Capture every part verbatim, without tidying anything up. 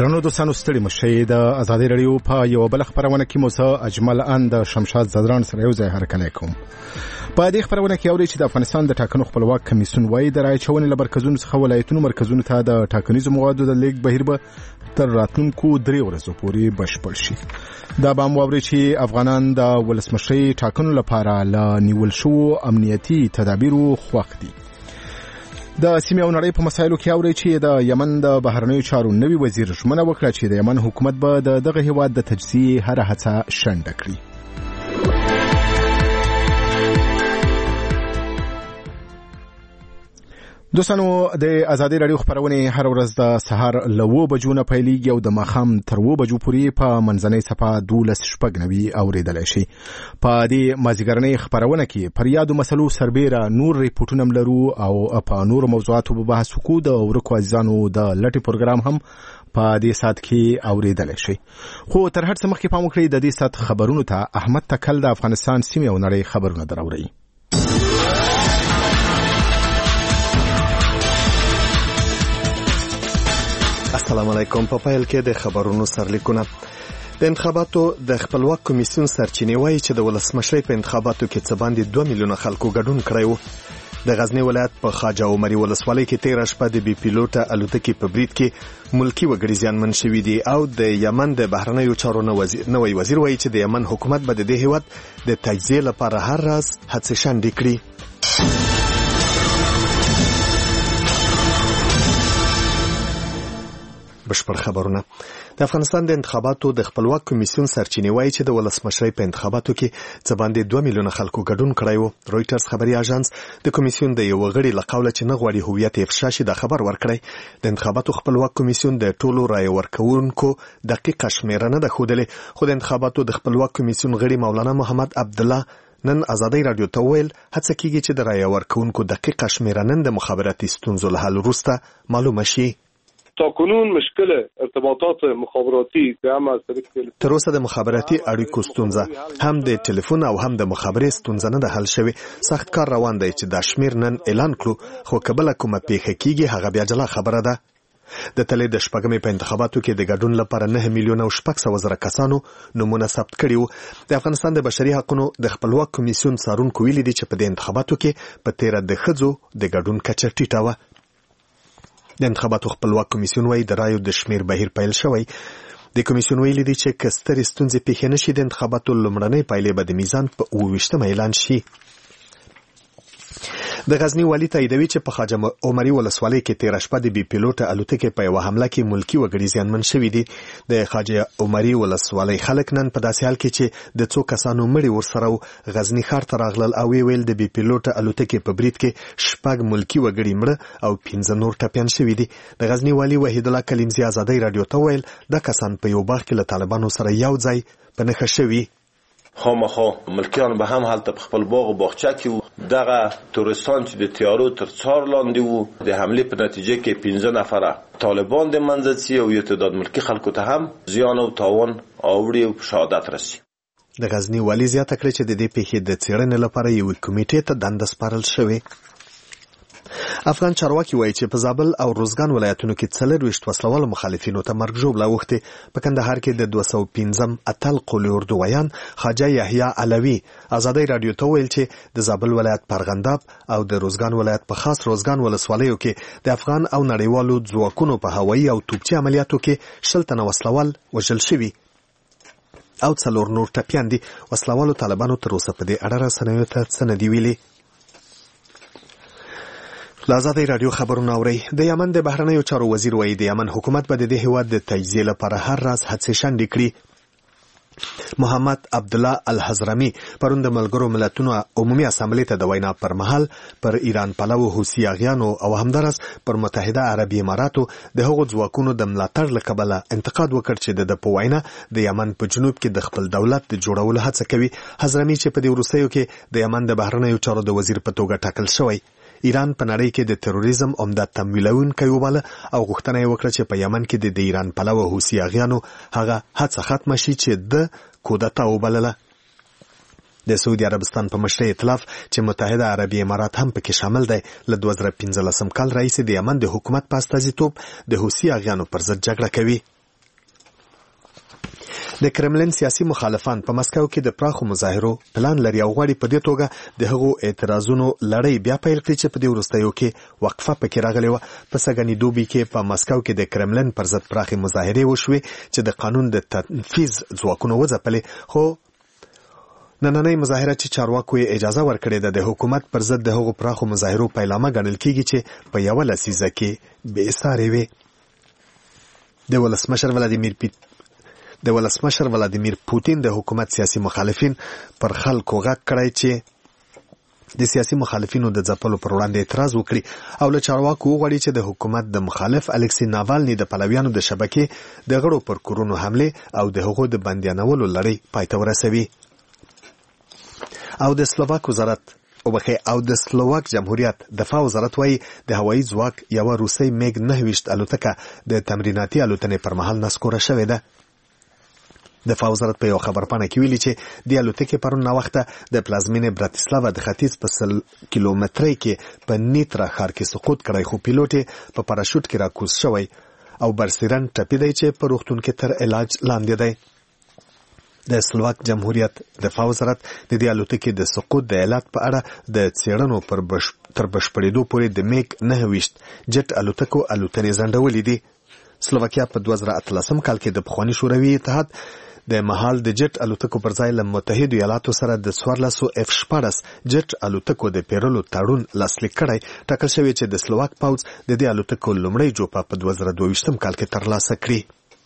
درنو دوستانو ستړي مشئ د ازادي رادیو په یو بل خبرونه کې مو سره اجمل اند شمشاد زدران سره یو ځای هرکلی کوم. په دې خبرونه کې اوري چې د افغانستان د ټاکنو خپلواک کمیسیون وایي د رای چونې لبرکزونو څخه ولایتونو مرکزونو ته د ټاکنیزو موادو د لیک بهیر به تر راتلونکو درې ورځو پورې بشپړ شي. دا به هم واوري چې افغانان د ولسمشرۍ ټاکنو لپاره له نیول شوو امنیتي تدابیرو خوښ دي. د سیمې او نړۍ په مسایلو کې اوري چې د یمن د بهرنیو چارو نوي وزیر ژمنه وکړه چې د یمن حکومت به د دغه هیواد د تجزیې هره هڅه شنډه کړي. دوستانو د ازادي رادیو خبرونه هر ورځ د سهار له اوه بجو نه پیلېږي او د ماښام تر اوه بجو پورې په منځنۍ صفحه دولس شپږ نوي اورېدلی شي. په دې مازدیګرنۍ خبرونه کې پر یادو مسلو سربیره نور ریپورټونه هم لرو او په نورو موضوعاتو به بحث وکړو. د ورکو عزیزانو د لټې پروګرام هم په دې ساعت کې اورېدلی شي. خو تر هر څه مخکې پام وکړئ د دې ساعت خبرونو ته. احمد تکل د افغانستان سیمې او نړۍ خبرونه دراوړي. السلام علیکم. په پیل کې د خبرونو سرلیکونه. د انتخاباتو د خپلواک کمیسیون سرچینې وایي چې د ولسمشرۍ په انتخاباتو کې څه باندې دوه میلیونه خلکو ګډون کړی و. د غزنی ولایت په خواجه عمري ولسوالۍ کې تېره شپه د بي پیلوټه الوتکې په برید کې ملکي وګړي زیانمن شوي دي او د یمن د بهرنیو چارو نوی وزیر وایي چې د یمن حکومت به د دې هیواد د تجزیې لپاره هر راز هڅې شنډې کړي. بشپړ خبرونه. د افغانستان د انتخاباتو د خپلواک کمیسیون سرچینې وایي چې د ولسمشرۍ په انتخاباتو کې څه باندې دوه میلیونه خلکو ګډون کړی و. رویټرز خبري اژانس د کمیسیون د یو غړي له قوله چې نه غواړي هویت افشا شي دا خبر ورکړی. د انتخاباتو خپلواک کمیسیون د ټولو رای ورکوونکو دقیقه شمیره نه ده ښودلې، خو د انتخاباتو د خپلواک کمیسیون غړي مولانا محمد عبدالله نن ازادي رادیو ته ویل هڅه کیږي چې د رای ورکوونکو دقیقه شمیره نن د مخابراتي ستونزو له حل وروسته معلومه شي. تا کنون مشکل ارتباطات مخابراتی که هم از تر اوسه د مخابراتي اړیکو ستونزه هم د ټلیفون او هم د مخابرې ستونزه نه ده حل شوې. سخت کار روان دی چې دا شمیر نن اعلان کړو، خو کبله کومه پیښه کیږي هغه بیا جلا خبره ده. د تلې د شپږمې په انتخاباتو کې د ګډون لپاره نه میلیونه او شپږ سوه زره کسانو نومونه ثبت کړي وو. د افغانستان د بشري حقوقو د خپلواک کمیسیون څارونکو ویلي دي چې په دې انتخاباتو کې په تیره د ښځو د ګډون کچه ټیټه وه. د انتخاباتو خپلواک کمیسیون وایي د رایو د شمیر بهیر پیل شوی. د کمیسیون ویلي دي چې که سترې ستونزې پیښې نشي د انتخاباتو لومړنۍ پایلې به د میزان په اووه ویشتمه اعلان شي. د غزنی والي تاییدوي چې په خواجه عمري ولسوالۍ کې تېره شپه د بي پیلوټه الوتکې په یوه حمله کې ملکي وګړي زیانمن شوي دي. د خواجه عمري ولسوالۍ خلک نن په داسې حال کې چې د څو کسانو مړي ورسره و غزنی ښار ته راغلل او ویل د بي پیلوټه الوتکې په برید کې شپږ ملکي وګړي مړه او پنځه نور ټپیان شوي دي. د غزنی والي وحید الله کلیمزي ازادي رادیو ته ویل دا کسان په یو باغ کې له طالبانو سره یو ځای په نښه شوي. خامخا ملکیان به هم هلته په خپل باغ او باغچه کې وو. دغه تورستان چې د تیارو تر څار لاندې وو د حملې په نتیجه کې پنځه نفره طالبان د منځه ځي او یو تعداد ملکي خلکو ته هم زیان او تاوان اوړي او شهادت رسي. د غزنی والي زیاته کړې چې د دې پیښې د څېړنې لپاره یو کمیټې ته دنده سپارل شوې. افغان چارواکي وایي چې په زابل او روزګان ولایتونو کې څلرویشت وسلوالو مخالفینو ته مرګ ژوبله اوښتې. په کندهار کې د دوه سوه پنځم اتل قولي اردویان خواجه یحیی علوي ازادي رادیو ته ویل چې د زابل ولایت په ارغنداب او د روزګان ولایت په خاص روزګان ولسوالیو کې د افغان او نړیوالو ځواکونو په هوایي او توپچي عملیاتو کې شل تنه وسلوال وژل شوي او څلور نور ټپیان دي. وسلوالو طالبانو تر اوسه په دې اړه رسنیو ته څه نه دي ویلي. لازادي رادیو خبرونه اوري. د یمن د بهرنیو چارو وزیر وایي د یمن حکومت به د دې هیواد د تجزیې لپاره هر راز هڅې شنډې کړي. محمد عبدالله الحضرمي پرون د ملګرو ملتونو عمومي اسامبلې ته د وینا پر مهال پر ایران پلوو حوثي اغیانو او همدارس پر متحده عربي اماراتو د هغو ځواکونو د ملاتړ له کبله انتقاد وکړ چې د په وینا د یمن په جنوب کې د خپل دولت د جوړولو هڅه کوي. حضرمي چې په دې وروستیو کې د یمن د بهرنیو چارو د وزیر په توګه ټاکل شوی ایران په نړۍ کې د تروریزم عمده تمویلونکی وباله او غوښتنه یې وکړه چې په یمن کې د ایران پلوه حوثي اغیانو هغه هڅه ختمه شي چې د کودتا وبلله. د سعودي عربستان په مشرۍ ائتلاف چې متحده عربي امارات هم پکې شامل دی له دوه زره پنځلسم کال راهیسې د یمن د حکومت په استازیتوب د حوثي اغیانو پر ضد جګړه کوي. د کرملین سیاسي مخالفان په مسکو کې د پراخو مظاهرو پلان لري او غواړي په دې توګه د هغو اعتراضونو لړۍ بیا پیل کړي چې په دې وروستیو کې وقفه پکې راغلې وه. په سږني دوبي کې په مسکو کې د کرملین پر ضد پراخې مظاهرې وشوې چې د قانون د تنفیذ ځواکونو وځپلې، خو نننۍ مظاهره چې چارواکو یې اجازه ورکړې ده د حکومت پر ضد د هغو پراخو مظاهرو پیلامه ګڼل کېږي چې په یوه لسیزه کې بې سارې وې. د ولسمشر ولادیمیر پیټ د ولسمشر ولادیمیر پوتین د حکومت سیاسي مخالفین پر خلکو غږ کړی چې د سیاسي مخالفینو د ځپلو پر وړاندې اعتراض وکړي او له چارواکو وغواړي چې د حکومت د مخالف الکسی ناوالني د پلویانو د شبکې د غړو پر کورونو حمله او د هغو د بندیانولو لړۍ پای ته ورسوي. او د سلوواک وزارت وبخې او د سلوواک جمهوریت دفاع وزارت وايي د هوایي ځواک یوه روسۍ میګ نهه ویشت الوتکه د تمریناتي الوتنې پر مهال نسکوره شوې ده. دفاع وزارت په یو خبرپاڼه کې ویلي چې د الوتکې پرون ناوخته د پلازمینې براتیسلاوا د ختیځ په سل کیلومترۍ کې په نیترا ښار کې سقوط کړی، خو پیلوټ یې په پاراشوټ کې راکوز شوی او برسیرن ټپي دی چې په روغتون کې تر علاج لاندې دی. د سلوواک جمهوریت دفاع وزارت د دې الوتکې د سقوط د علت په اړه د څېړنو پر بش... تر بشپړېدو پورې د میګ نهه ویشت جټ الوتکو الوتنې ځنډولې دي. سلوواکیا په دوه زره اتلسم کال کې د پخواني شوروي اتحاد د مهال د جټ الوتکو پر ځای له متحدو ایالاتو سره د څوارلسو اف شپاړس جټ الوتکو د پیرلو تړون لاسلیک کړی. ټاکل شوی چې د سلوواک پوځ د دې الوتکو لومړی جوپه په دوه زره دوه ویشتم کال کې ترلاسه کړي.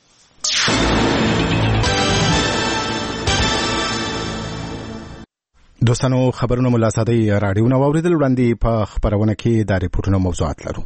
دوستانو خبرونه مو له ازادۍ راډیو نه واورېدل. وړاندې په خپرونه کې د ریپورټونو موضوعات لرو.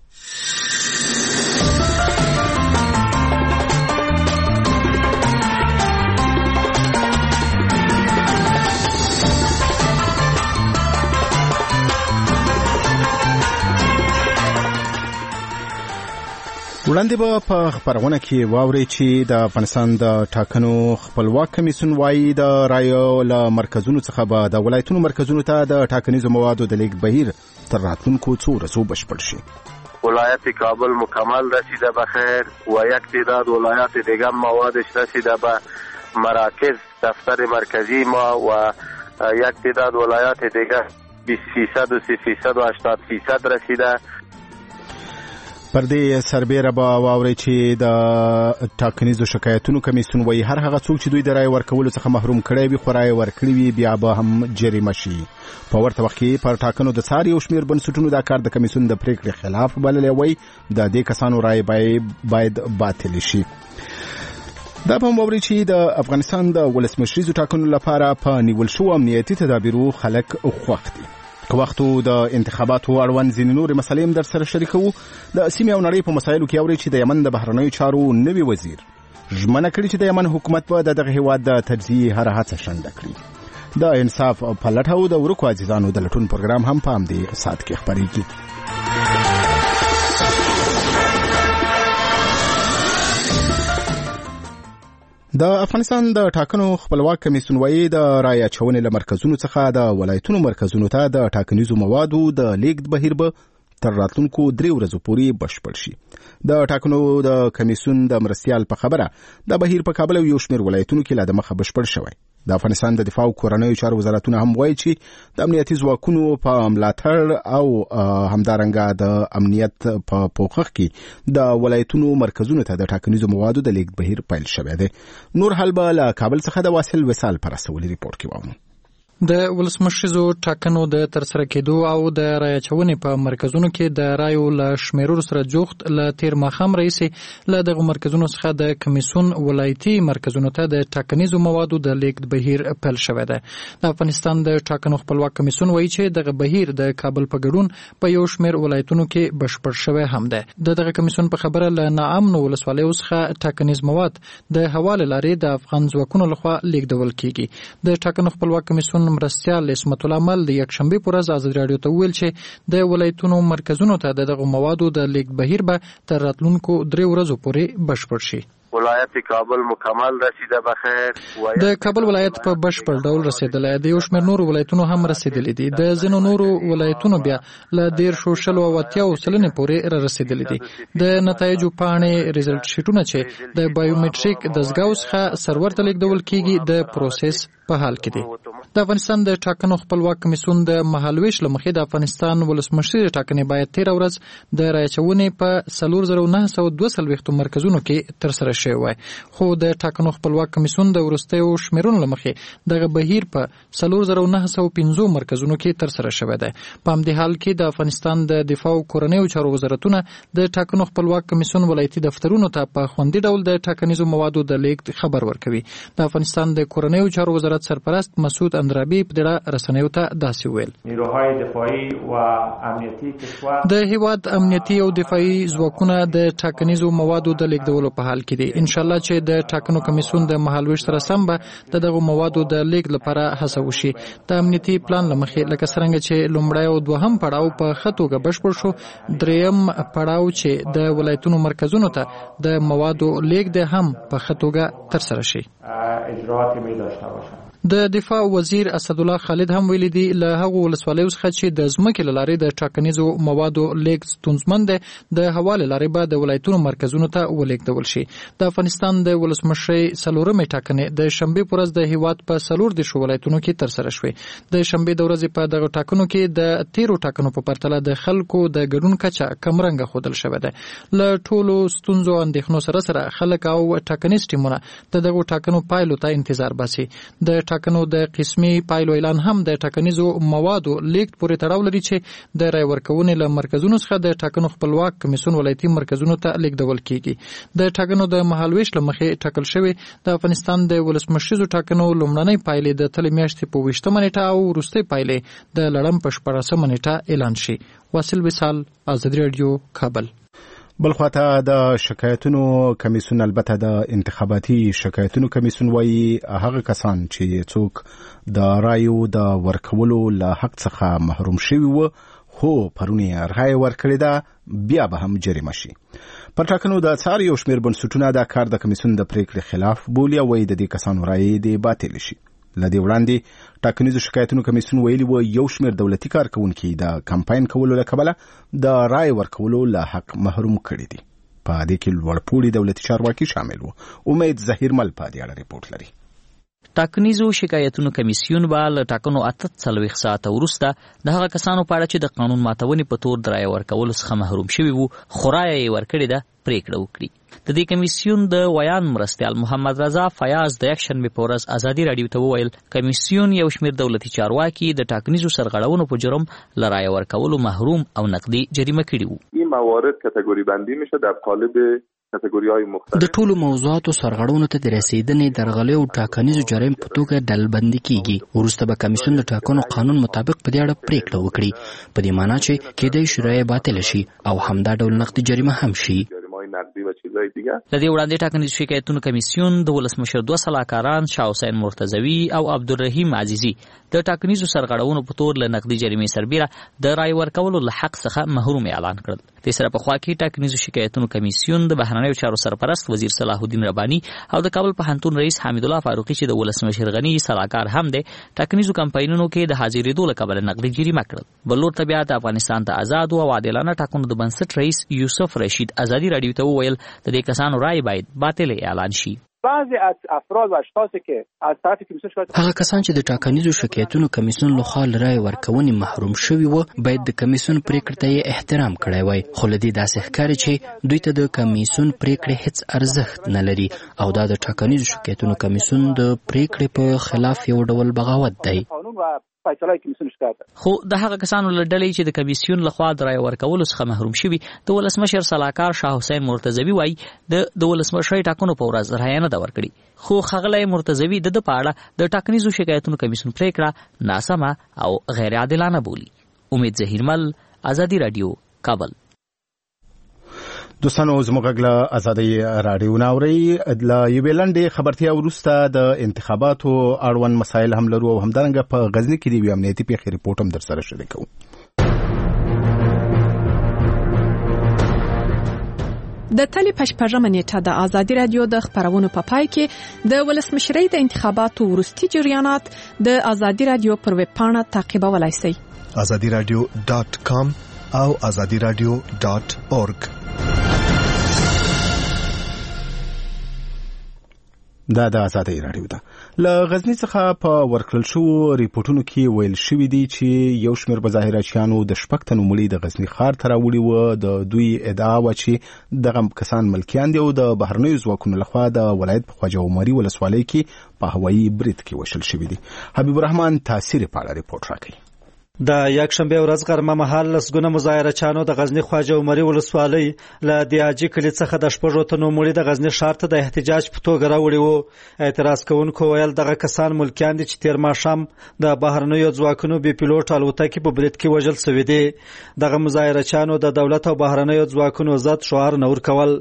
وړاندې به په خبرونه کې واورئ چې د افغانستان د ټاکنو خپلواک کمیسیون وايي د رایو له مرکزونو څخه به د ولایتونو مرکزونو ته د ټاکنیزو موادو د لیږد بهیر تر راتلونکو څو ورځو بشپړ شي. ولایت کابل مکمل رسیده به خیر و یک تعداد ولایات دیگر موادش رسیده به مراکز دفتر مرکزی ما و یک تعداد ولایات دیگر بیست فیصد و سی فیصد و هشتاد فیصد رسیده. پر دې سربیره به واورئ چې د ټاکنیزو شکایتونو کمیسیون وایي هر هغه څوک چې دوی د رایې ورکولو څخه محروم کړی وي خو رایې ورکړي وي بیا به هم جریمه شي. په ورته وخت کې پر ټاکنو د څار یو شمېر بنسټونو دا کار د کمیسیون د پریکړې خلاف بللی وایي د دې کسانو رایې باید باطلې شي. دا به هم واورئ چې د افغانستان د ولسمشریزو ټاکنو لپاره په نیول شوو امنیتي تدابیرو خلک خوښ دي. که وختو د انتخاباتو اړوند ځینې نورې مسلې هم در سره شریکوو. د سیمې او نړۍ په مسایلو کې اورئ چې د یمن د بهرنیو چارو نوي وزیر ژمنه کړې چې د یمن حکومت به د دغه هېواد د تجزیې هره هڅه شنډه کړي. د انصاف په لټه او د ورکو عزیزانو د لټون پروګرام هم په همدې ساعت کې خپرېږي. د افغانستان د ټاکنو خپلواک کمیسیون وايي د رایې اچونې له مرکزونو څخه د ولایتونو مرکزونو ته د ټاکنیزو موادو د لیږد بهیر به تر راتلونکو درې ورځو پورې بشپړ شي. د ټاکنو د کمیسیون د مرستیال په خبره د بهیر په کابل او یو شمېر ولایتونو کې لا دمخه بشپړ شوی. د افغانستان د دفاع او کورنیو چارو وزارتونه هم وایي چې د امنیتي ځواکونو په ملاتړ او همدارنګه د امنیت په پوښښ کې د ولایتونو مرکزونو ته د ټاکنیزو موادو د لیږد بهیر پیل شوی دی. نور حال به له کابل څخه د واصل وصال پر رسولي ریپورت کې واورو. د ولسمشریزو ټاکنو د ترسره کېدو او د رایې اچونې په مرکزونو کې د رایو له شمیرلو سره جوخت له تیر ماښام راهیسې له دغو مرکزونو څخه د کمیسیون ولایتي مرکزونو ته د ټاکنیزو موادو د لیږد بهیر پیل شوی دی. د افغانستان د ټاکنو خپلواک کمیسیون وایي چې دغه بهیر د کابل په ګډون په یو شمېر ولایتونو کې بشپړ شوی هم دی. د دغه کمیسیون په خبره له ناامنو ولسوالیو څخه ټاکنیز مواد د هوالې لارې د افغان ځواکونو لخوا لیږدول کیږي. د ټاکنو خپلواک کمیسیون مرستیال اسمت الله مل د یکشنبه پر ورځ ازادي راډیو ته ویل چې د ولایتونو مرکزونو ته دغه موادو د لیږد بهیر به تر راتلونکو درې ورځو پورې بشپړ شي. ولایت کابل مکمل رسیده بخیر. د کابل ولایت په بشپړ ډول رسیدلی دی. یو شمېر نورو ولایتونو هم رسیدلی دي. د ځینو نورو ولایتونو بیا له دېرشو شلو او اتیاو سلنې پورې را رسیدلی دي. د نتایجو پاڼې ریزلټ شیټونه چې د بایومټریک دستګاو څخه سرور ته لیږدول کیږي د پروسس په حال کې دي. د افغانستان د ټاکنو خپلواک کمیسیون د مهالویش له مخې د افغانستان ولسمشر ټاکنې باید تېره ورځ د رایې اچونې په څلور زره نهه سوه دوه څلوېښتو مرکزونو کې ترسره شوی وای، خو د ټاکنو خپلواک کمیسیون د وروستیو شمیرونو له مخې دغه بهیر په څلور زره نهه سوه پنځو مرکزونو کې ترسره شوی دی. په همدې حال کې د افغانستان د دفاع او کورنیو چارو وزارتونه د ټاکنو خپلواک کمیسیون ولایتي دفترونو ته په خوندي ډول د ټاکنیزو موادو د لیږد خبر ورکوي. د افغانستان د کورنیو چارو وزارت سرپرست مسعود اندرابي په دغه رسنیو ته داسې ویل: نیروهای دفاعي و امنیتي کشور د هیواد امنیتي او دفاعي ځواکونه د ټاکنیزو موادو د لیږدولو په حال کې دي. ان شاء الله چې د ټاکنو کمیسیون د مهالویش سره سم به د دغه موادو د لیږد لپاره هڅه وشي. د امنیتي پلان له مخې لکه څرنګه چې لومړی او دوهم پړاو په ښه توګه بشپړ شو، دریم پړاو چې د ولایتونو مرکزونو ته د موادو لیږد هم په ښه توګه ترسره شي. اجراات می داشته باشند. د دفاع وزیر اسدالله خالد هم ویلي دي له هغو ولسوالیو څخه چې د ځمکې له لارې د ټاکنیزو موادو لیږد ستونزمن دی، د هوا له لارې به د ولایتونو مرکزونو ته ولیږدول شي. د افغانستان د ولسمشرۍ څلورمې ټاکنې د شنبې په ورځ د هیواد په څلور دېرشو ولایتونو کې ترسره شوې. د شنبې د ورځې په دغه ټاکنو کې د تیرو ټاکنو په پرتله د خلکو د ګډون کچه کمرنګه ښودل شوې ده. له ټولو ستونزو اندېښنو سره سره خلک او ټاکنیز ټیمونه د دغو ټاکنو پایلو ته انتظار باسي. د ټاکنو د قسمي پایلو اعلان هم د ټاکنیزو موادو لیږد پورې تړاو لري چې د رای ورکونې له مرکزونو څخه د ټاکنو خپلواک کمیسیون ولایتي مرکزونو ته لیږدول کیږي. د ټاکنو د مهالویش له مخې ټاکل شوی د افغانستان د ولسمشریزو ټاکنو لومړنۍ پایلې د تلې میاشتې په ویشتمه نیټه او وروستۍ پایلې د لړم په شپاړسمه نیټه اعلان شي. واصل وصال، ازادي رادیو، کابل. بلخواته د شکایتونو کمیسیون، البته د انتخاباتي شکایتونو کمیسیون وایي هغه کسان چې څوک د رایو د ورکولو له حق څخه محروم شوي وو خو پرون یې رایه ورکړې ده بیا به هم جریمه شي. پر ټاکنو د څار یو شمېر بنسټونه دا کار د کمیسیون د پریکړې خلاف بولي او وایي د دې کسانو رایې دې باطل شي. لدې وړاندې ټاکنیزو شکایتونو کمیسیون ویلي و یو شمېر دولتي کارکونکي د کمپاین کولو له کبله د رای ورکولو له حق محروم کړي دي. په دې کې لوړپوړي دولتي چارواکي شامل وو. امید ظهیرمل په دې اړه ریپورت لري. ټاکنیزو شکایتونو کمیسیون به له ټاکنو اته څلوېښت ساعته وروسته د هغه کسانو په اړه چې د قانون ماتونې په تور د رایې ورکولو څخه محروم شوي وو خو رایه یې ورکړې ده پریکړه وکړي. د دې کمیسیون د ویان مرستیال محمد رضا فیاض د یکشنبې په ورځ ازادي راډیو ته وویل کمیسیون یو شمېر دولتي چارواکي د ټاکنیزو سرغړونو په جرم له رایه ورکولو محروم او نقدي جریمه کړي وو. این موارد کاتگوری بندی میشه در قالب کاتگوری‌های مختلف. د ټولو موضوعاتو سرغړونو ته د رسیدنې درغلۍ او ټاکنیزو جرایم په توګه ډلبندي کیږي. وروسته به کمیسیون د ټاکنو قانون مطابق په دې اړه پریکړه وکړي، په دې معنی چې کېدای شي رایه باطل شي او همدا ډول نقدي جریمه هم شي. نقدي و چیزای دیگه. لدې وړاندې ټاکنیزو شکایتونو کمیسیون د ولسمشر دوه سلاکاران شاه حسین مرتضوي او عبدالرحیم عزیزي د ټاکنیزو سرغړونو په تور له نقدي جریمې سربیره د رای ورکولو له حق څخه محروم اعلان کړل. د سره په خوا کې ټاکنیزو شکایتونو کمیسیون د بهرنیو چارو سرپرست وزیر صلاح الدین رباني او د کابل پوهنتون رئیس حمید الله فاروقي چې د ولسمشر غني سلاکار هم دی ټاکنیزو کمپاینونو کې د حاضرېدو له کبله نقدي جریمه کړل. بل لور ته بیا د افغانستان ته آزاد او عادلانه ټاکنو د بنسټ رئیس یوسف رشید ازادي راډیو ته وویل د دې کسانو رای باید باطل اعلان شي. بعضی از افراد و اشخاصی که از طرف کمیسیون شکایت هغه کسان چې د ټاکنیزو شکایتونو کمیسیون لخوا له رای ورکونې محروم شوي وو باید د کمیسیون پریکړې ته یې احترام کړی وای، خو له دې داسې ښکاري چې دوی ته د کمیسیون پریکړې هیڅ ارزښت نه لري او دا د ټاکنیزو شکایتونو کمیسیون د پریکړې په خلاف یو ډول بغاوت دی. خو د هغه کسانو له ډلې چې د کمیسیون لخوا د رای ورکولو څخه محروم شوي د ولسمشر سلاکار شاه حسین مرتضوي وایي د د ولسمشرۍ ټاکنو په ورځ رایه نه ده ورکړې، خو ښاغلی مرتضوي د ده په اړه د ټاکنیزو شکایتونو کمیسیون پریکړه ناسمه او غیر عادلانه بولي. امید ظهیرمل، ازادي راډیو، کابل. دوستانو زموږ غږ له ازادۍ راډیو نه اورئ. له یوې لنډې خبرتیا وروسته د انتخاباتو اړوند مسایل هم لرو او همدارنګه په غزني کې د یوې امنیتي پیښې ریپورټ هم در سره شریکوو. د تلې په شپږمه نیټه د ازادي رادیو د خبرونو په پای کې د ولسمشرۍ د انتخاباتو وروستي جریانات د ازادي رادیو پر ویب پاڼه تعقیبولای شئ. ازادي رادیو ډاټ کام او ازادي رادیو ډاټ اورګ. دا د ازادي رادیو ده. له غزنی څخه په ورکړل شو ریپورتونو کې ویل شوی دی چې یو شمېر مظاهرچیانو د شپږ تنو مړي د غزنی ښار ته راوړي و. د دوی ادعا و چې دغه کسان ملکیان دي او د بهرنیو ځواکونو لخوا د ولایت په خواجه عمري ولسوالۍ کې په هوایي برید کې وشل شوی دي. حبیب الرحمن تاثیر په اړه ریپورت راکړي. د یکشنبه ورځ غرمه مهال لسګونه مظاهرچیانو د غزنی خواجه عمري ولسوالۍ له دیاجي کلي څخه د شپږو تنو مړي د غزنی ښار ته د احتجاج په توګه راوړي وو. اعتراض کوونکو ویل دغه کسان ملکیان دي چې تیر ماښام د بهرنیو ځواکونو بې پیلوټ الوتکې په برید کې وژل شوي دي. دغه مظاهرچیانو د دولت او بهرنیو ځواکونو ضد شعارونه ورکول.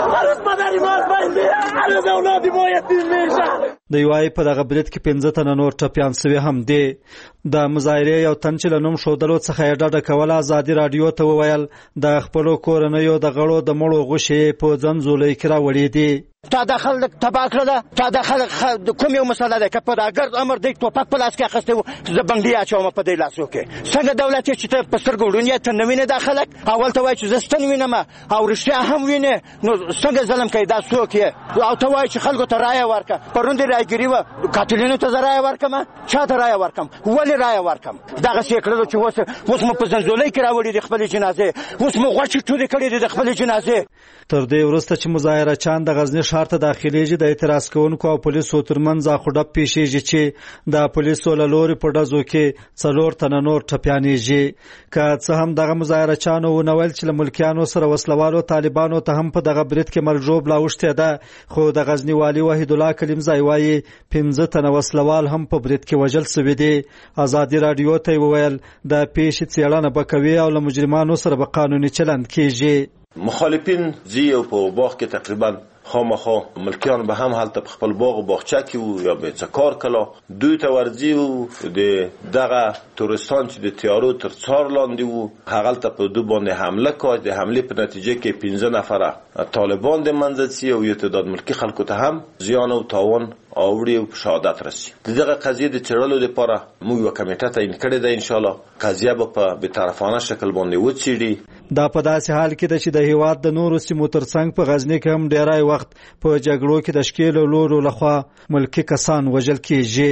د یوای په دغه برید کې پنځه تنه نور ټپیان شوي هم دي. د مظاهرې یو تن چې له نوم ښودلو څخه یې ډډه کوله ازادي راډیو ته وویل د خپلو کورنیو د غړو د مړو غوښې په ځنځولۍ کې راوړې دي. تا د خلک تباه کړله، تا د خلک کوم یو مسله ده که په دا ګرد امر دی ټوپک په لاس کې اخیستی و زه بنګلي اچوم په دې لاسو کې. څنګه دولت یې چې ته په سترګو ړوند یې ته نه وینې دا خلک، اول ته وایي چې زه ستن وینم او رښتیا هم وینې، نو څنګه ظلم کوي دا څوک یې؟ او ته وایي چې خلکو ته رایه ورکړه. پرون دې رایګیري وه، قاتلینو ته زه رایه ورکړم؟ چا ته رایه ورکړم؟ ولې رایه ورکړم؟ دغسې یې کړلو چې اوس اوس مو په زنځولۍ کې راوړي دي خپلې جنازې، اوس مو غوښې ټولې کړې دي د خپلې جنازې. تر دې وروسته چې مظاهرچیان د غزنی ښار ته داخلېږي د اعتراض کوونکو او پولیسو ترمنځ اخوډب پیښیږي چې د پولیسو له لورې په ډزو کې څلور تنه نور ټپیانېږي. که څه هم دغه مظاهرچیانو ونه ویل چې له ملکیانو سره وسلوالو طالبانو ته هم په دغه برید کې مرګ ژوبله اوښتې ده، خو د غزني والي وحید الله کلیمزی وایي پنځه تنه وسلوال هم په برید کې وژل شوي دي. ازادي راډیو ته یې وویل د پیښې څېړنه به کوي او له مجرمانو سره به قانوني چلند کیږي. مخالفین زی او په باغ کې تقریبا خامخا ملکیان به هم حالت په خپل باغ او باغچه کې وو یا به څه کار کلا دوی ته ورځي وو د دغه تورستان چې د تیارو تر څار لاندې وو هغه ته په دوه باندې حمله کوي. د حمله په نتیجه کې پنځه نفره طالبان د منځسي او یو تعداد ملکی خلکو ته هم زیان او تاوان اوړي او شهادت رسي. دغه قضیه د چړلو لپاره موږ یو کمیټه تعیین کړې ده، ان شاء الله قضیه به په بی‌طرفانه شکل باندې وڅېړي. دا په داسې حال کې ده چې د هیواد د نورو سیمو ترڅنګ په غزنی کې هم ډیری وخت په جګړو کې د ښکېلو لورو لخوا ملکي کسان وژل کېږي.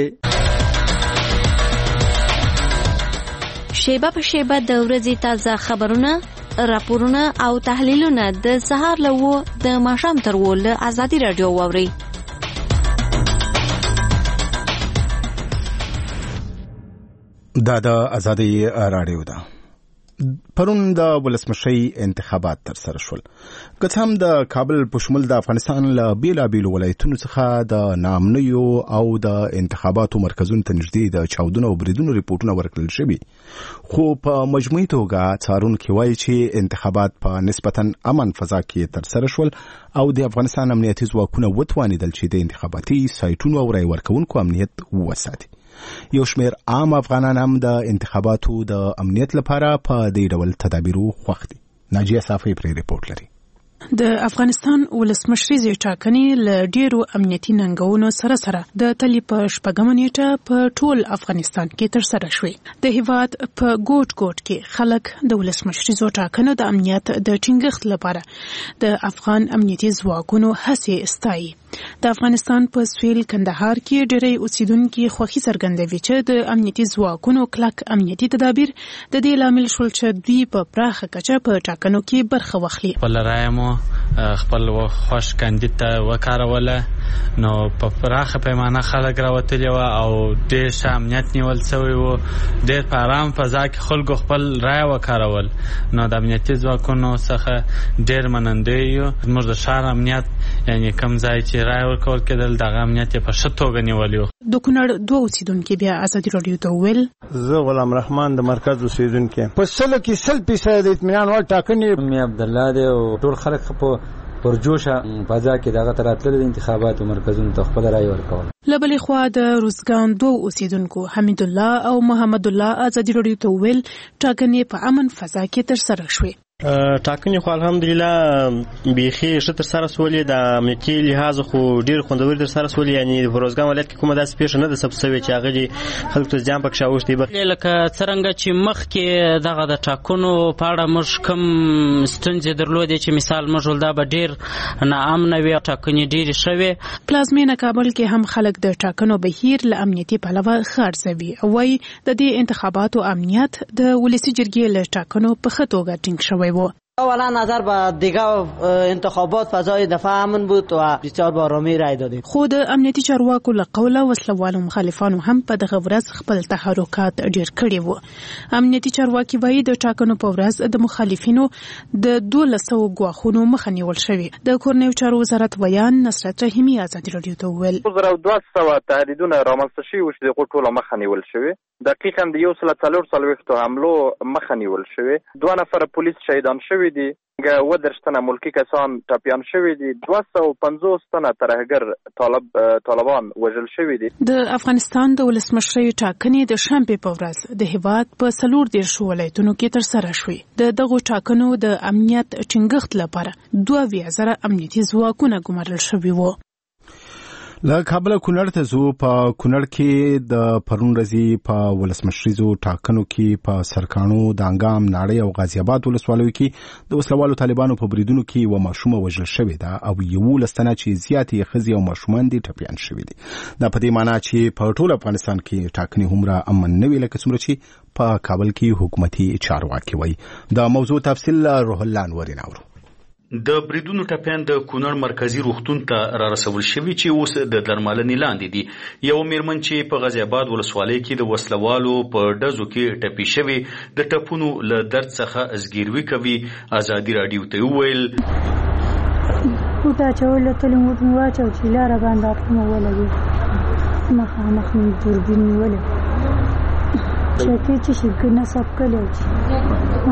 شیبه په شیبه د ورځې تازه خبرونه، راپورونه او تحلیلونه د سهار له وو د ماښام تر وو له ازادي راډیو واورئ. دا د ازادي راډیو ده. پرون د ولسمشرۍ انتخابات تر سره شول. که څه هم د کابل په شمول د افغانستان له بیلابیلو ولایتونو څخه د ناامنیو او د انتخاباتو مرکزونو ته نږدې د چاودنو او بریدونو ریپورټونه ورکړل شوي، خو په مجموعي توګه څارونکي وایي چې انتخابات په نسبتاً امن فضا کې تر سره شول او د افغانستان امنیتي ځواکونه وتوانېدل چې د انتخاباتي سایټونو او رای ورکوونکو امنیت وساتي. یو شمېر عام افغانان هم د انتخاباتو د امنیت لپاره په دې ډول تدابیرو خوښ دي. ناجیه صافی پرې ریپورت لري. د افغانستان ولسمشریزې ټاکنې له ډیرو امنیتي ننګونو سره سره د تلې په شپږمه نیټه په ټول افغانستان کې تر سره شوې. د هیواد په ګوټ ګوټ کې خلک د ولسمشریزو ټاکنو د امنیت د ټینګښت لپاره د افغان امنیتي ځواکونو هڅې ستایي. د افغانستان په سویل کندهار کې ډېری اوسیدونکي خوښي څرګندوي چې د امنیتي ځواکونو کلک امنیتي تدابیر د دې لامل شول چې دوی په پراخه کچه په ټاکنو کې برخه واخلي. خپل رایه مو خپل خوښ کاندید ته وکاروله، نو په پراخه پیمانه خلک راوتلي وو او ډېر ښه امنیت نیول شوی و. ډېر په ارام فضا کې خلکو خپل رایه وکارول، نو د امنیتي ځواکونو څخه ډېر منندوی یو. زموږ د ښار امنیت یعنې کوم ځای چې رایه ورکول کېدل دغه امنیت یې په ښه توګه نیولی و. د کونړ دوه اوسیدونکي بیا ازادي راډیو ته وویل زه غلام رحمان د مرکز اوسیدونکی په سلو کې سل فیصده د اطمینان وړ ټاکنې مې عبدالله دی او ټول خلک په پرجوشه فضا کې دغه ته راتلل د انتخاباتو مرکزونو ته خپل رایه ورکول. له بلې خوا د روزګان دوه اوسیدونکو حمید الله او محمد الله ازادي راډیو ته وویل ټاکنې په امن فضا کې ترسره شوې. ټاکنې خو الحمدلله بیخي ښه ترسره سولې، د امنیتي لحاظ خو ډېر خوندورې ترسره سولې. یعنې د روزګان ولایت کې کومه داسې پېښه نه ده ثبت شوې چې هغه دې خلکو ته زیان پکې اوښتی. لکه څرنګه چې مخکې دغه د ټاکنو په اړه موږ کوم ستونزې درلودې چې مثال موږ ول دا به ډېر ناامنه وي، ټاکنې ډېرې ښه وې. پلازمینه کابل کې هم خلک د ټاکنو بهیر له امنیتي پلوه ښه ارزوي. وایي د دې انتخاباتو امنیت د ولسي جرګې له ټاکنو په ښه توګه ټینګ شوی و. اولا نظر به دیگه انتخابات فضای دفاع امن بود و بسیار با آرامی رای دادیم. خود امنیتي چارواکو له قوله وسلوالو مخالفانو هم په دغه ورځ خپل تحرکات ډیر کړي وو. امنیتي چارواکي وایي د ټاکنو په ورځ د مخالفینو د دولس سوه ګواښونو مخه نیول شوې. د کورنیو چارو وزارت ویان نصرت رحیمي ازادي راډیو ته وویل زر او دوه سوه تهدیدونه رامنځته شوي وو چې د ټولو مخه نیول شوې. دقیقاً د یو سل څلور څلوېښتو حملو مخه نیول شوې. دوه نفره پولیس شهیدان شوي دي، اووه دېرش تنه ملکي کسان ټپیان شوي دي، دوه سوه پنځوس تنه ترهګر طالب طالبان وژل شوي دي. د افغانستان د ولسمشرۍ ټاکنې د شنبې په ورځ د هېواد په څلور دېرشو ولایتونو کې ترسره شوې. د دغو ټاکنو د امنیت ټینګښت لپاره دوه اویا زره امنیتي ځواکونه ګمارل شوي وو. له کابل کونړ ته زو په کونړ کې د پرون ورځې په ولسمشریزو ټاکنو کې په سرکانو دانګام ناړۍ او غازی آباد ولسوالیو کې د وسلوالو طالبانو په بریدونو کې و ماشومه وژل شوې ده او یولس تنه چې زیاتې ښځې او ماشومان دي ټپیان شوي دي. دا په دې معنی چې په ټول افغانستان کې ټاکنې هومره امن نه وي لکه څومره چې په کابل کې حکومتي چارواکي وایي. دا موضوع تفصیل روح الله انوري ناورو. د بریدونو ټپیان د کونړ مرکزی روغتون ته را رسول شوي چې اوس د درملنې لاندې دي. یو میرمن چې په غازی آباد ولسوالۍ کې د وسلوالو په ډزو کې ټپي شوي د ټپونو له درد څخه ازګیروي کوي. ازادي راډیو ته وویل کوټه اچولو تلم مې واچو چې لاره باندې اټکمه ولګي مخامخ مې دوربین نیولې شکې چې شي نصب کلی چې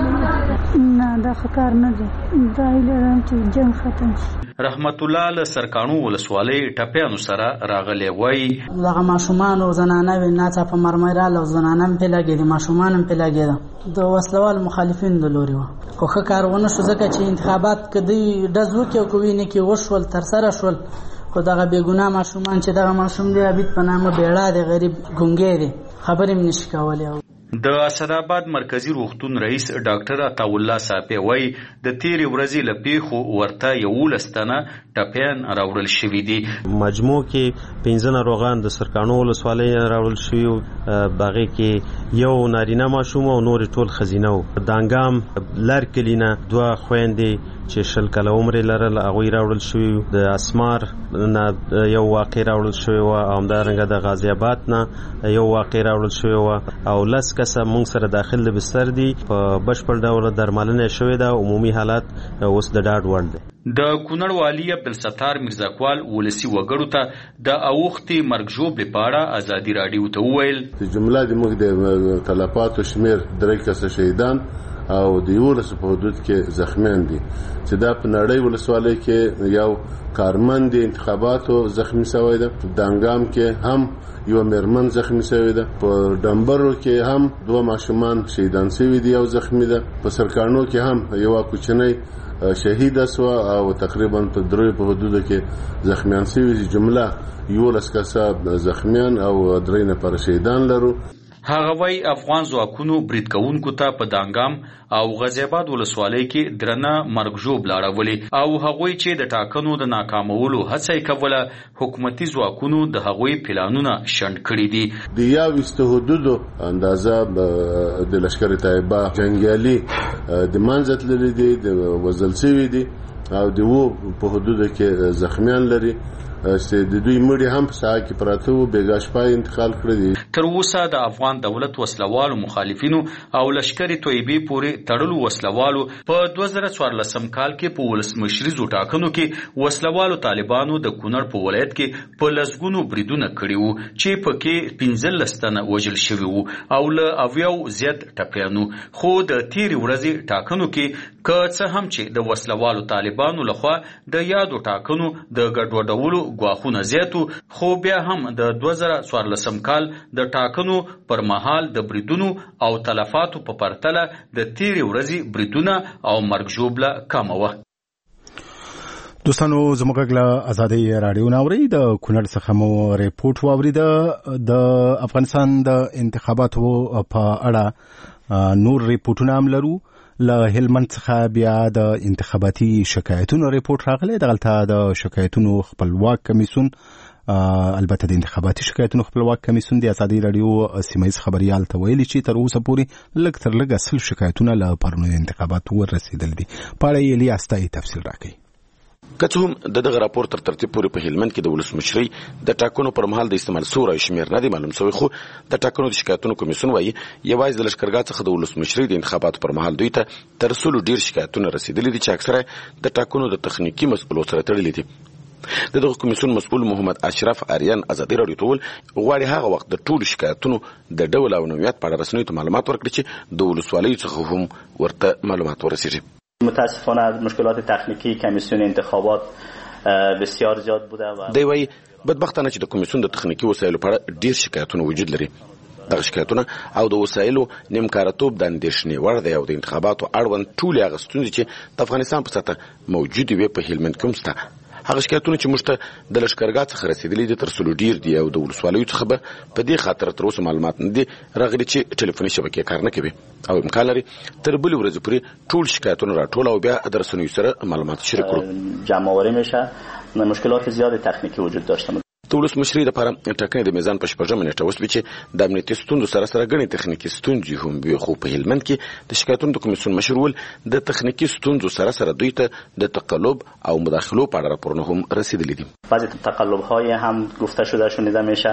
غټه نه دا ښه نه دی. دا هیله لرم چې جنګ ختم شي. رحمت الله له سرکانو ولسوالۍ ټپیانو سره راغلی وایي دغه ماشومان او زنانه وې ناڅاپه مرمۍ راله او زنانه هم پرې لګېدې ماشومان هم پرې لګېده. د وسلوال مخالفین د لوري وه خو ښه کار ونه شو ځکه چې انتخابات که دوی ډز وکړي او که وینې کې وشول ترسره شول خو دغه بېګناه ماشومان چې دغه ماشوم دی عبید په نامه بیړه دی غریب ګونګی دی خبرې هم نشي کولی. د اسداباد مرکزی روغتون رئیس ډاکټر عطاالله صافی وایي د تیرې ورځې له پیښو ورته یولس تنه ټپیان راوړل شوي دي. مجموع کې پنځه ناروغان د سرکانو ولسوالۍ راوړل شوي وو. هغې کې یو نارینه ماشوم او نورې ټول ښځینه وو. دانګام لر کلي نه دوه خویندې چې شل کاله عمر یې لرل هغوی راوړل شوي وو. د اسمار نه یو واقع راوړل شوی وه او همدارنګه د غازی آباد نه یو واقع راوړل شوی وه او لس کسه موږ سره داخل د بستر دي. په بشپړ ډول درملنه شوې ده. عمومي حالات اوس د ډاډ وړ دی. د کونړ والي عبدالستار میرزاکوال ولسي وګړو ته د اوښتې مرګ ژوبلې په اړه ازادي راډیو ته وویل جمله د موږ د تلفاتو شمیر درې کسه شهیدان او د یولسو په حدود کې زخمیان دي چې دا په نړۍ ولسوالۍ کې یو کارمند انتخاباتو زخمی شوی ده. په دانګام کې هم یو میرمن زخمی شوی ده. په ډمبرو کې هم دوه ماشومان شهیدان شوي دي او زخمی ده. په سرکانو کې هم یو کوچنی شهید سو او تقریبا په درې په حدود کې زخمیان شوي دي. جمله یولس کسه زخمیان او درې نفر شهیدان لرو. هغه وای افغان ځواکونو برید کوونکو ته په دانګام او غازی آباد ولسوالۍ کې درنه مرګ ژوبله اړولې او هغوی چې د ټاکنو د ناکامولو هڅه یې کوله حکومتي ځواکونو د هغوی پلانونه شنډ کړي دي. د یاویستو حدودو اندازه د لشکر طیبه جنګیالي د منځ تللي دي د وژل شوي دي او د وو په حدودو کې زخمیان لري چې د دوی مړي هم په ساحه کې پراته وو بېګا شپه انتقال کړي دي. تر اوسه د افغان دولت وسلوالو مخالفینو او لشکرې طیبې پورې تړلو وسلوالو په دوه زره څوارلسم کال کې په ولسمشریزو ټاکنو کې وسلوالو طالبانو د کونړ په ولایت کې په لسګونو بریدونه کړي وو چې پکې پنځلس تنه وژل شوي وو او له اویاو زیات ټپیانو. خو د تیرې ورځې ټاکنو کې که څه هم چې د وسلوالو طالبانو لخوا د یادو ټاکنو د ګډوډولو ګواښونه زیاتو خو بیا هم د دوه زره څوارلسم کال د ټاکنو پر مهال د بریدونو او تلفاتو په پرتله د تیرې ورځې بریدونه او مرګ ژوبله کمه وه. دوستانو زموږ له ازادي رادیو ناوري د کونړ څخه مو ریپورت واورید د افغانستان د انتخاباتو په اړه نور ریپورتونه هم لرو. له هلمند څخه بیا د انتخاباتي شکایتونو ریپورت راغلی. دغلته د شکایتونو خپلواک کمیسیون البته د انتخاباتي شکایتونو خپلواک کمیسیون د ازادي رادیو سیمایي خبريال ته ویلي چې تر اوسه پورې لږ تر لږه سل شکایتونه له پرونی انتخاباتو ورسېدل دي. په اړه یې لیاستای تفصیل راکړي. که څه هم د دغه راپور تر ترتیب پورې په هلمند کې د ولسمشرۍ د ټاکنو پر مهال د استعمال سوی شمېر نه دی معلوم شوی، خو د ټاکنو د شکایتونو کمیسیون وایي یوازې د لښکرګاه څخه د ولسمشرۍ د انتخاباتو پر مهال دوی ته تر سلو ډېر شکایتونه رسېدلي دي چې اکثره د ټاکنو د تخنیکي مسؤلو سره تړلي دي. د دغه کمیسیون مسؤل محمد اشرف آریان ازادي راډیو ته وویل غواړي هغه وخت د ټولو شکایتونو د ډول او نوعیت په اړه رسنیو ته معلومات ورکړي چې د ولسوالیو څخه هم ورته معلومات ورسېږي. متاسفانه مشکلات تکنیکی کمیسیون انتخابات بسیار زیاد بوده و دی وایي بدبختانه چې د کمیسیون د تخنیکي وسایلو په اړه ډېر شکایتونه وجود لري. دغه شکایتونه او د وسایلو نیمکارتوب د اندېښنې وړ دی او د انتخاباتو اړوند ټولې هغه ستونزې چې د افغانستان په سطحه موجودې وي په هلمند کې هم شته. هغه شکایتونه چې موږ ته د لښکرګاه څخه رسېدلي دي تر سلو ډېر دي او د ولسوالیو څخه به په دې خاطر تر اوسه معلومات نه دي راغلي چې ټلیفوني شبکې کار نه کوي او امکان لري تر بلې ورځې پورې ټول شکایتونه راټول او بیا د رسنیو سره معلومات شریک کړو. جمع‌آوری میشه. مشکلات زیاد تکنیکی وجود داشته. د ولسمشرۍ لپاره ټاکنې د میزان په شپږمه نیټه وشوې چې د امنیتي ستونزو سره سره ګڼې تخنیکي ستونزې هم وي، خو په هلمند کې د شکایتونو د کمیسیون مشر وویل د تخنیکي ستونزو سره سره دوی ته د تقلب او مداخلو په اړه راپورونه هم رسېدلي دي. بعضی تقلب‌های هم گفته شده شنیده میشه.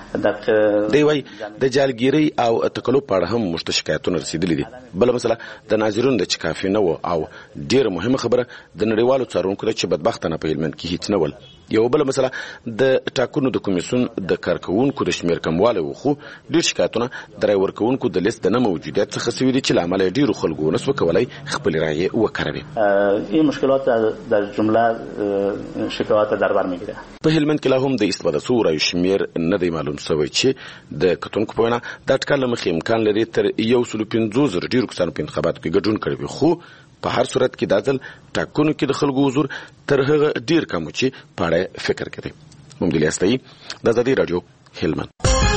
دی وایي د جالګیرۍ او تقلب په اړه هم موږ ته شکایتونه رسېدلي دي. بله مسله د ناظرینو د چې کافي نه وه او ډېره مهمه خبره د نړیوالو څارونکو ده چې بدبختانه په هلمند کې هیڅ نه ول. یو بله مسله د ټاکنو د کمیسیون د کارکوونکو د شمېر کموالی و، خو ډېر شکایتونه د رای ورکوونکو د لیست د نه موجودیت څخه سوي دي چې له امله یې ډېرو خلکو ونسوه کولی خپلې رایې وکاروي. این مشکلات در جمله شکایات در بر میگیره. په هلمند کې لا هم د استفاده سوو رایو شمېر نه دی معلوم شوی چې د کتونکو په وینا دا اټکل له مخې امکان لري تر یو سلو پنځوس زره ډېرو کسانو په انتخاباتو کې ګډون کړی وي، خو په هر صورت کې دا ځل ټاکنو کې د خلکو حضور تر هغه ډېر کم و چې په اړه فکر کوي. ممدل یاستایي د ازادي راډیو هلمند.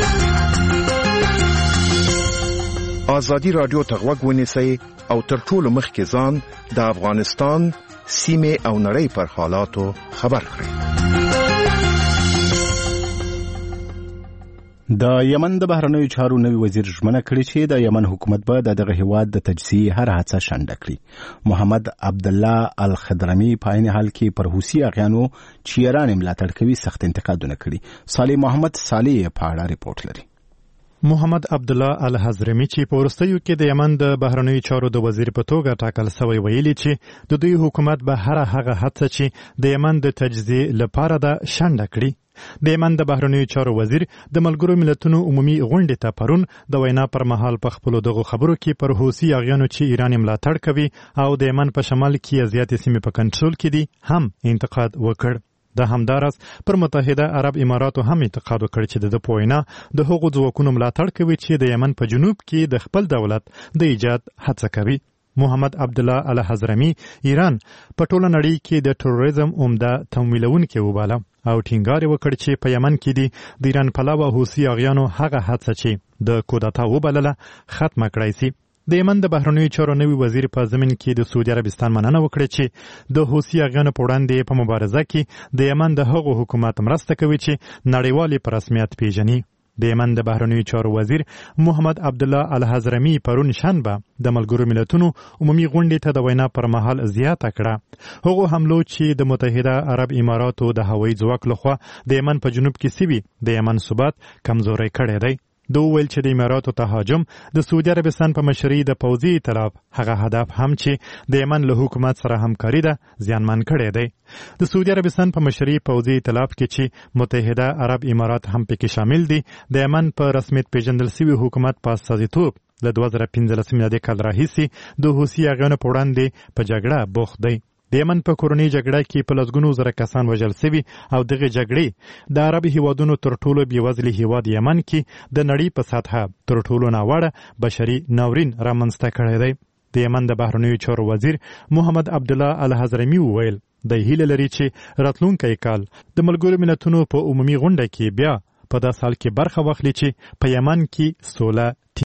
ازادي راډیو ته غوږ ونیسئ او تر ټولو مخکې ځان د افغانستان سیمې او نړۍ پر حالاتو خبر کړئ. د یمن د بهرنیو چارو نوی وزیر ژمنه کړې چې د یمن حکومت به د دغه هیواد د تجزیې هر هڅه شنډه کړي. محمد عبدالله الخضرمي په عین حال کې پر حوثي اغیانو چې ایران ملاتړ کوي سخت انتقادونه کړي. صالح محمد صالح په اړه ریپورت لري. محمد عبدالله الحضرمي چې په وروستیو کې د یمن د بهرنیو چارو د وزیر په توګه ټاکل شوی ویلي چې د دوی حکومت به هر هغه هڅه چې د یمن د تجزیې لپاره ده شنډه کړي. د یمن د بهرنیو چارو وزیر د ملګرو ملتونو عمومي غونډې ته پرون د وینا پر مهال په خپلو دغو خبرو کې پر حوثي اغیانو چې ایران ملاتړ کوي او د یمن په شمال کې زیاتې سیمې په کنټرول کې دي هم انتقاد وکړ. د همدارس پر متحده عرب اماراتو هم انتقاد وکړ چې د په وینا د هغو ځواکونو ملاتړ کوي چې د یمن په جنوب کې د خپل دولت د ایجاد هڅه کوي. محمد عبدالله الحضرمي ایران په ټوله نړۍ کې د تروریزم عمده تمویلونکی وباله او ټینګار وکړ چې په یمن کې دي د ایران پلوه حوثي اغیانو هغه هڅه چې د کودتا وبلله ختمه کړای شي. د یمن د بهرنیو چارو نوي وزیر په ضمن کې د سعودي عربستان مننه وکړه چې د حوثي اغیانو په وړاندې په مبارزه کې د یمن د هغو حکومت مرسته کوي چې نړیوالې په رسمیت پیژني. د یمن د بهرنیو چارو وزیر محمد عبدالله الحضرمي پرون شنبه د ملګرو ملتونو عمومي غونډې ته د وینا پر مهال زیاته کړه هغو حملو چې د متحده عرب اماراتو د هوایي ځواک لخوا د یمن په جنوب کې سوي د یمن ثبات کمزوری کړی دی. د ویل چې د اماراتو تهاجم د سعودي عربستان په مشرۍ د پوځي ائتلاف هغه هدف هم چې د یمن له حکومت سره همکاري ده زیانمن کړی دی. د سعودي عربستان په مشرۍ پوځي ائتلاف کې چې متحده عرب امارات هم پکې شامل دي د یمن په رسمیت پیژندل شوي حکومت په استازیتوب له دوه زره پنځلس میلادي کال راهیسې د حوثي اغیانو په وړاندې په جګړه بوخت دی. د یمن په کورنۍ جګړه کې په لسګونو زره کسان وژل شوي او دغه جګړې د عرب هیوادونو تر ټولو بېوزلي هیواد یمن کې د نړۍ په سطحه تر ټولو ناوړه بشري ناورین رامنځته کړی دی. د یمن د بهرنیو چارو وزیر محمد عبدالله الحضرمي وویل د هیله لري چې راتلونکی کال د ملګرو ملتونو په عمومي غونډه کې بیا په داسې حال کې برخه واخلي چې په یمن کې سوله